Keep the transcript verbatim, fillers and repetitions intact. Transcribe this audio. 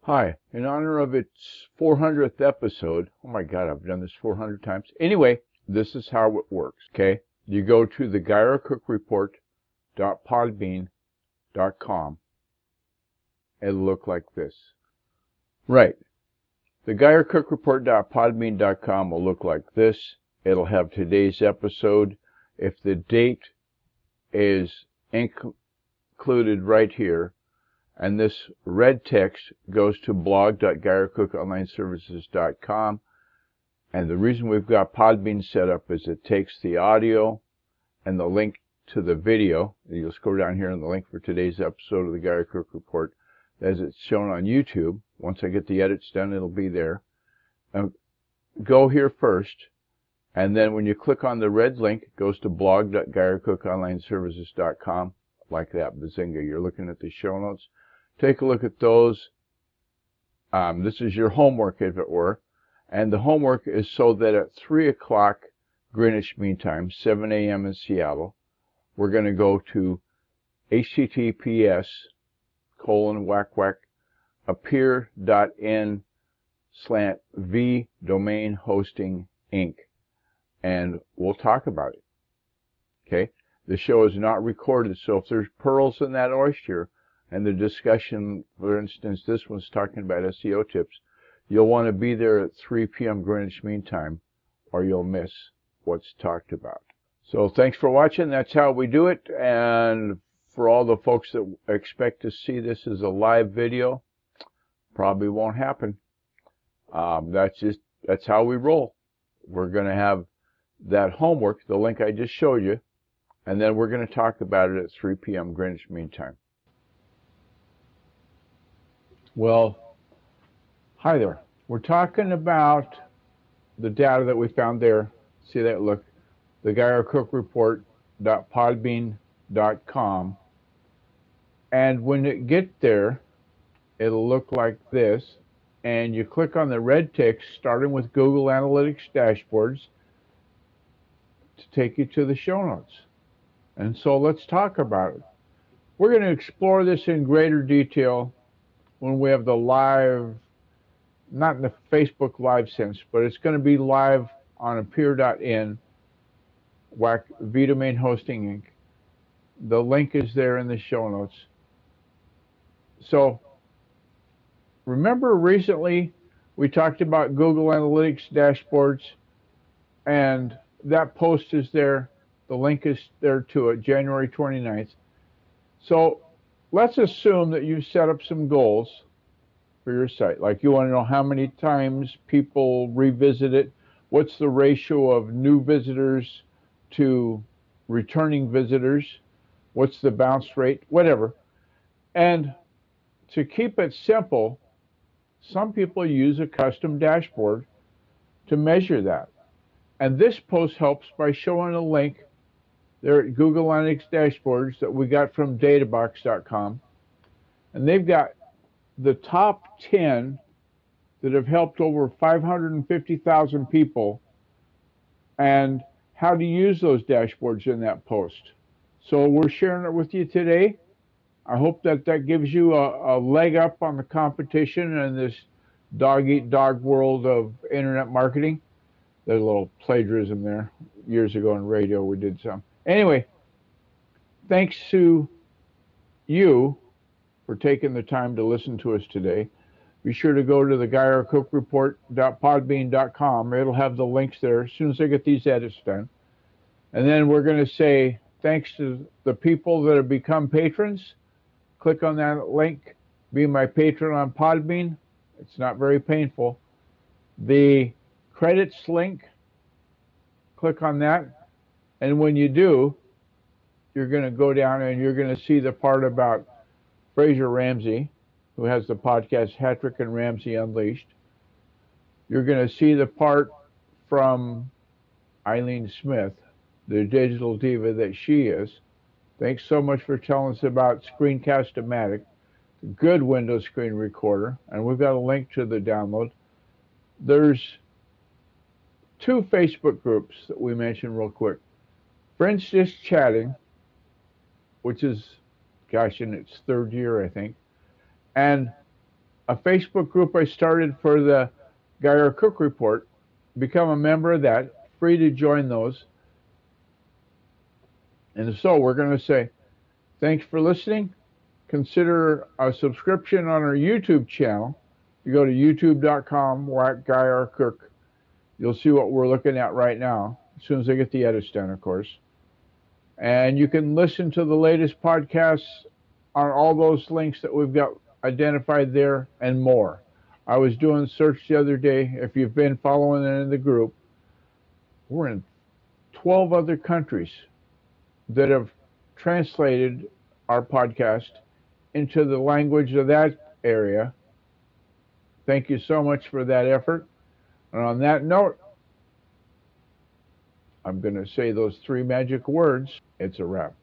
Hi, in honor of its four hundredth episode, oh my God, I've done this four hundred times. Anyway, this is how it works, okay? You go to the Gyro Cook Report dot podbean dot com. It'll look like this. Right. The Gyro Cook Report dot podbean dot com will look like this. It'll have today's episode. If the date is inc- included right here, and this red text goes to blog dot gyro cook online services dot com. And the reason we've got Podbean set up is it takes the audio and the link to the video. You'll scroll down here on the link for today's episode of the Gyro Cook Report as it's shown on YouTube. Once I get the edits done, it'll be there. Now, go here first, and then when you click on the red link, it goes to blog dot gyro cook online services dot com. Like that, bazinga. You're looking at the show notes. Take a look at those. Um, this is your homework, if it were. And the homework is so that at three o'clock Greenwich Mean Time, seven a m in Seattle, we're going to go to https colon whack whack appear.in slant v domain hosting inc. And we'll talk about it. Okay? The show is not recorded, so if there's pearls in that oyster, and the discussion, for instance, this one's talking about S E O tips, you'll want to be there at three p m Greenwich Mean Time, or you'll miss what's talked about. So thanks for watching. That's how we do it. And for all the folks that expect to see this as a live video, probably won't happen. Um, that's just that's how we roll. We're going to have that homework, the link I just showed you, and then we're going to talk about it at three p m Greenwich Mean Time. Well, hi there. We're talking about the data that we found there. See that? Look, the Gyro Cook Report dot podbean dot com. And when you get there, it'll look like this. And you click on the red text, starting with Google Analytics dashboards, to take you to the show notes. And so let's talk about it. We're going to explore this in greater detail when we have the live, not in the Facebook Live sense, but it's going to be live on appear.in, vDomain Hosting Incorporated. The link is there in the show notes. So, remember recently we talked about Google Analytics dashboards, and that post is there. The link is there to it, January twenty-ninth. So, let's assume that you set up some goals for your site. Like you want to know how many times people revisit it, what's the ratio of new visitors to returning visitors, what's the bounce rate, whatever. And to keep it simple, some people use a custom dashboard to measure that. And this post helps by showing a link there at Google Analytics dashboards that we got from databox dot com. And they've got the top ten that have helped over five hundred fifty thousand people and how to use those dashboards in that post. So we're sharing it with you today. I hope that that gives you a, a leg up on the competition in this dog-eat-dog world of internet marketing. There's a little plagiarism there. Years ago in radio we did some. Anyway, thanks to you for taking the time to listen to us today. Be sure to go to the Gyro Cook Report dot podbean dot com. It'll have the links there as soon as I get these edits done. And then we're going to say thanks to the people that have become patrons. Click on that link, be my patron on Podbean. It's not very painful. The credits link, click on that. And when you do, you're going to go down and you're going to see the part about Fraser Ramsey, who has the podcast Hattrick and Ramsey Unleashed. You're going to see the part from Eileen Smith, the digital diva that she is. Thanks so much for telling us about Screencast-O-Matic, a good Windows screen recorder, and we've got a link to the download. There's two Facebook groups that we mentioned real quick. Friends Just Chatting, which is, gosh, in its third year, I think, and a Facebook group I started for the Guy R. Cook Report. Become a member of that. Free to join those. And so we're going to say thanks for listening. Consider a subscription on our YouTube channel. You go to youtube dot com, whack Guy R. Cook. You'll see what we're looking at right now, as soon as I get the edits done, of course. And you can listen to the latest podcasts on all those links that we've got identified there and more. I was doing a search the other day. If you've been following it in the group, we're in twelve other countries that have translated our podcast into the language of that area. Thank you so much for that effort. And on that note, I'm going to say those three magic words. It's a wrap.